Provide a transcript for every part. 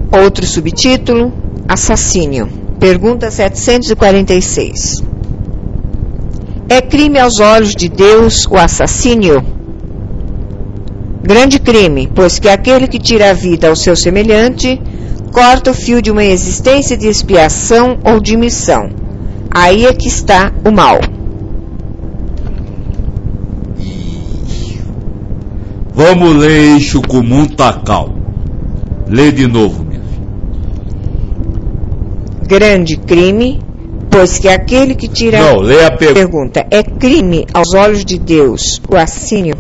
Outro subtítulo: Assassínio. Pergunta 746. É crime aos olhos de Deus o assassínio? Grande crime, pois que aquele que tira a vida ao seu semelhante corta o fio de uma existência de expiação ou de missão. Aí é que está o mal. Vamos ler isso com muita calma. Lê de novo, minha filha. Grande crime, pois que aquele que tira... Não, lê a pergunta. É crime aos olhos de Deus o assassínio?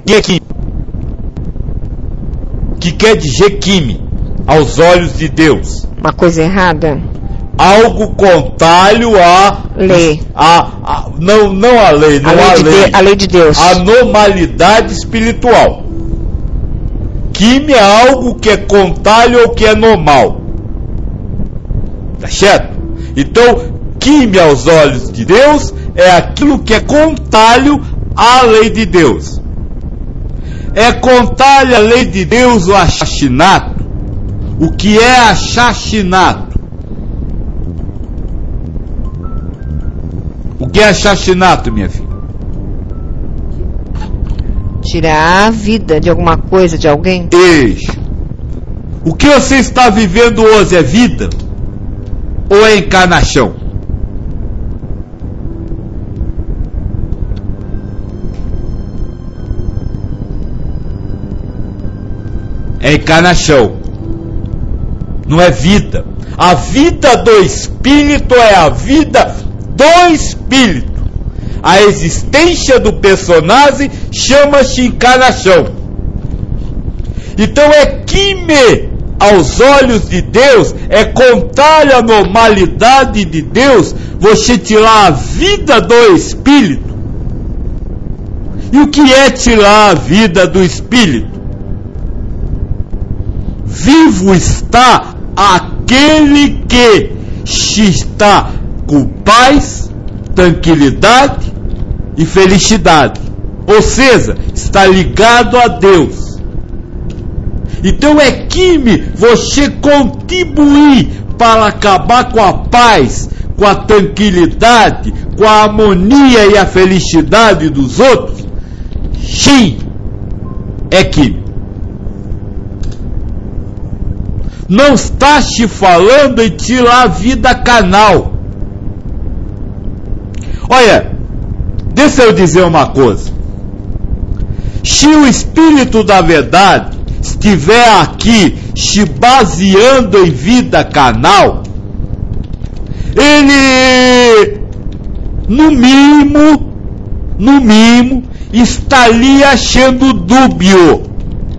Que quer dizer crime aos olhos de Deus? Uma coisa errada? Algo contrário à lei. Não a lei, não a lei de Deus. A normalidade espiritual. Crime é algo que é contrário ao que é normal. Tá certo? Então, crime aos olhos de Deus é aquilo que é contrário à lei de Deus. É contrário à lei de Deus o assassinato. O que é assassinato? O que é assassinato, minha filha? Tirar a vida de alguma coisa, de alguém? Isso. O que você está vivendo hoje é vida? Ou é encarnação? É encarnação. Não é vida. A vida do Espírito é a vida do Espírito. A existência do personagem chama-se encarnação. Então é crime aos olhos de Deus, é contrário à normalidade de Deus você tirar a vida do Espírito. E o que é tirar a vida do Espírito? Vivo está aquele que está com paz, tranquilidade e felicidade. Ou seja, está ligado a Deus. Então é crime você contribuir para acabar com a paz, com a tranquilidade, com a harmonia e a felicidade dos outros. Sim, é crime. Não está te falando em tirar a vida carnal. Olha, deixa eu dizer uma coisa. Se o Espírito da Verdade estiver aqui se baseando em vida carnal, ele, no mínimo, estaria sendo dúbio.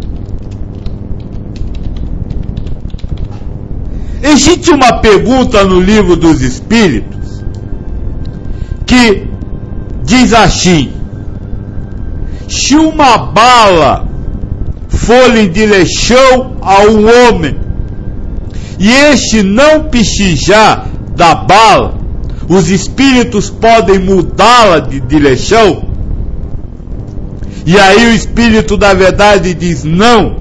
Existe uma pergunta no Livro dos Espíritos que diz assim: se uma bala for em direção a um homem e este não precisar da bala, os espíritos podem mudá-la de direção? E aí o Espírito da Verdade diz: não.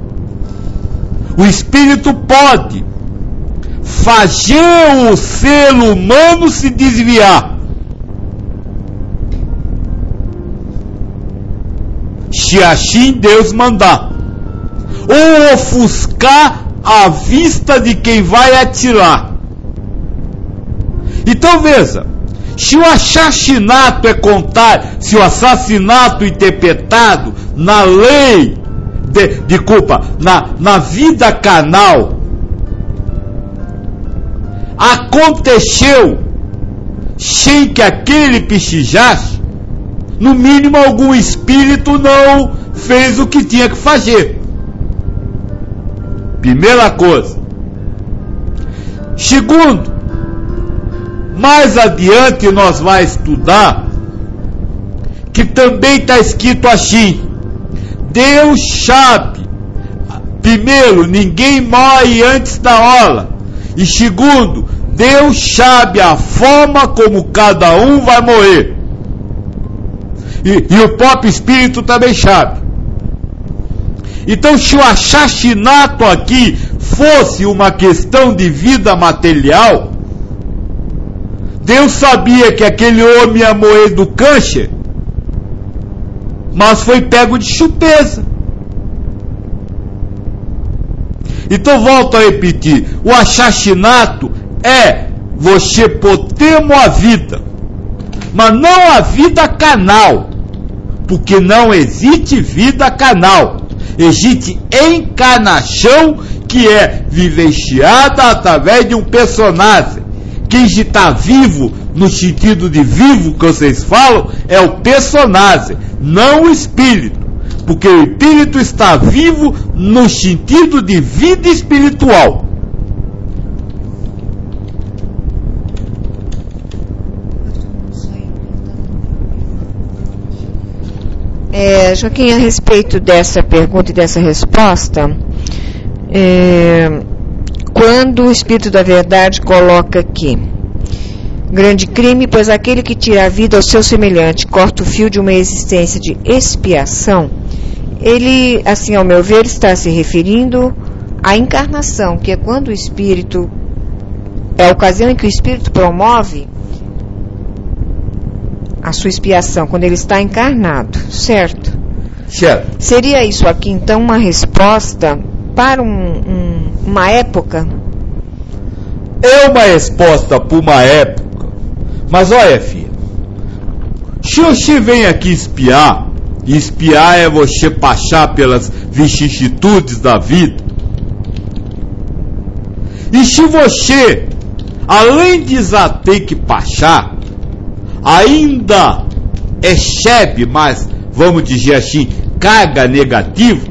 O Espírito pode fazer o ser humano se desviar, se assim Deus mandar, ou ofuscar a vista de quem vai atirar. Então veja, se o assassinato é contrário, se o assassinato interpretado na lei, na vida carnal, aconteceu sem que aquele precisasse, no mínimo algum espírito não fez o que tinha que fazer. Primeira coisa. Segundo, mais adiante nós vamos estudar que também está escrito assim: Deus sabe, primeiro, ninguém morre antes da hora, e segundo, Deus sabe a forma como cada um vai morrer. E o próprio Espírito também sabe. Então, se o assassinato aqui fosse uma questão de vida material, Deus sabia que aquele homem ia morrer do câncer, mas foi pego de surpresa. Então volto a repetir, o assassinato é você pôr termo à vida, mas não a vida carnal, porque não existe vida carnal, existe encarnação que é vivenciada através de um personagem. Quem está vivo, no sentido de vivo que vocês falam, é o personagem, não o espírito, porque o espírito está vivo no sentido de vida espiritual. Joaquim, a respeito dessa pergunta e dessa resposta, quando o Espírito da Verdade coloca aqui, grande crime, pois aquele que tira a vida ao seu semelhante, corta o fio de uma existência de expiação, ele, assim, ao meu ver, está se referindo à encarnação, que é quando o Espírito, é a ocasião em que o Espírito promove a sua expiação, quando ele está encarnado, certo? Certo. Seria isso aqui, então, uma resposta para uma época? É uma resposta para uma época, mas olha, filha, se você vem aqui espiar, e espiar é você passar pelas vicissitudes da vida, e se você, além de já ter que passar, ainda recebe, mas vamos dizer assim, carga negativa,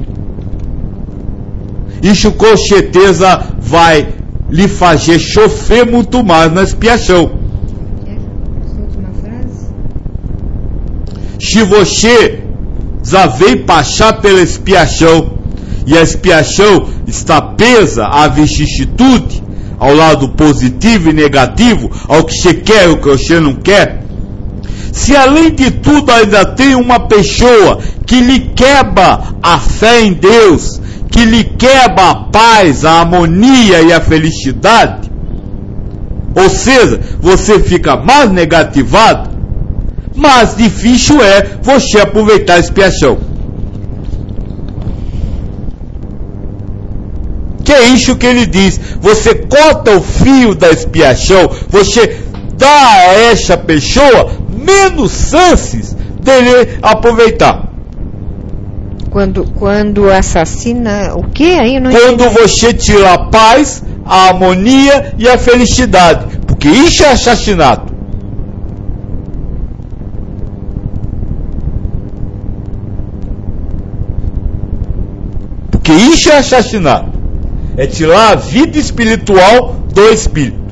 isso com certeza vai lhe fazer sofrer muito mais na expiação. Se você já veio passar pela expiação, e a expiação está presa à vicissitude, ao lado positivo e negativo, ao que você quer e ao que você não quer, se além de tudo ainda tem uma pessoa que lhe quebra a fé em Deus, que lhe quebra a paz, a harmonia e a felicidade, ou seja, você fica mais negativado, mais difícil é você aproveitar a expiação. Que é isso que ele diz, você corta o fio da expiação, você dá a essa pessoa menos chances dele aproveitar. Quando assassina, o que aí? Não quando você tira a paz, a harmonia e a felicidade, porque isso é assassinato. Porque isso é assassinato, é tirar a vida espiritual do espírito.